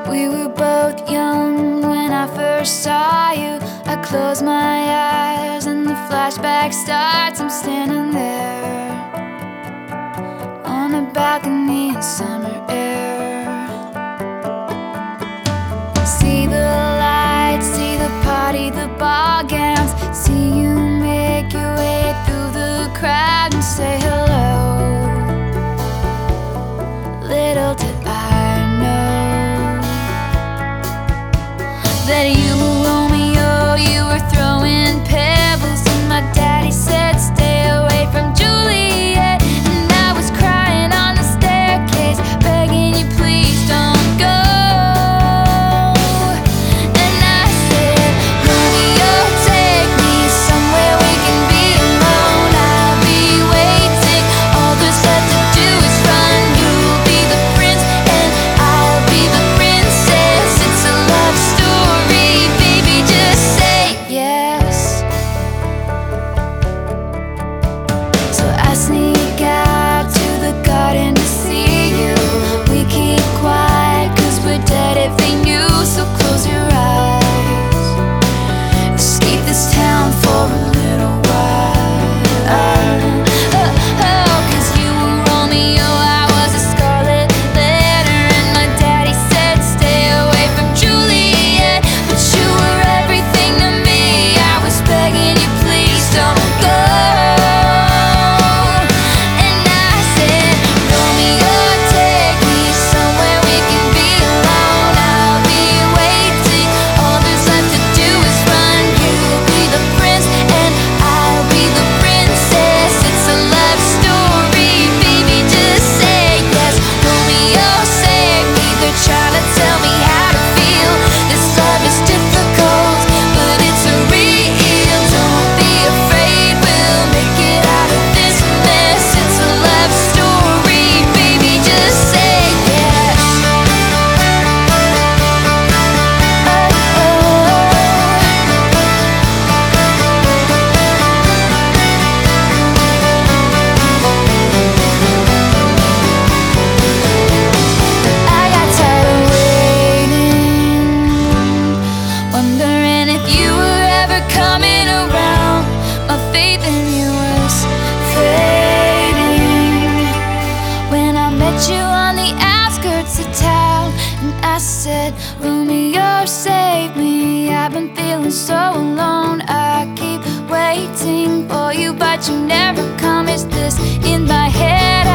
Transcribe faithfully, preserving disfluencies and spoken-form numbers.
We were both young when I first saw you. I close my eyes and the flashback starts. I'm standing there on a balcony in summer air. See the lights, see the party, the ball gowns. See you make your way through the crowd and say hello. Little did I know that you were Romeo, you were throwing pebbles, and my daddy said stay away from Juliet. And I was crying on the staircase, begging you please don't go. And I said, Romeo, take me somewhere we can be alone. I'll be waiting, all there's left to do is run. You'll be the prince and I'll be the princess. It's a love story, baby, just say yes. So I sneak out to the garden to see you. We keep quiet cause we're dead if they knew. So close your eyes, escape this town for a little while. Oh, oh, cause you were Romeo, I was a scarlet letter, and my daddy said stay away from Juliet. But you were everything to me, I was begging you please don't go. And I said, Romeo, take me somewhere we can be alone. I'll be waiting, all there's left to do is run. You'll be the prince and I'll be the princess. It's a love story, baby, just say yes. Romeo, save me, they're trying to tell me how to feel. This love is difficult, but it's real. Don't be afraid, we'll make it out of this mess. It's a love story, baby, just say yes. Oh, I got tired of waiting, wondering if you were ever coming around. My faith in you was fading when I met you on the outskirts of town. And I said, Romeo, save me, I've been feeling so alone. I keep waiting for you, but you never come. Is this in my head?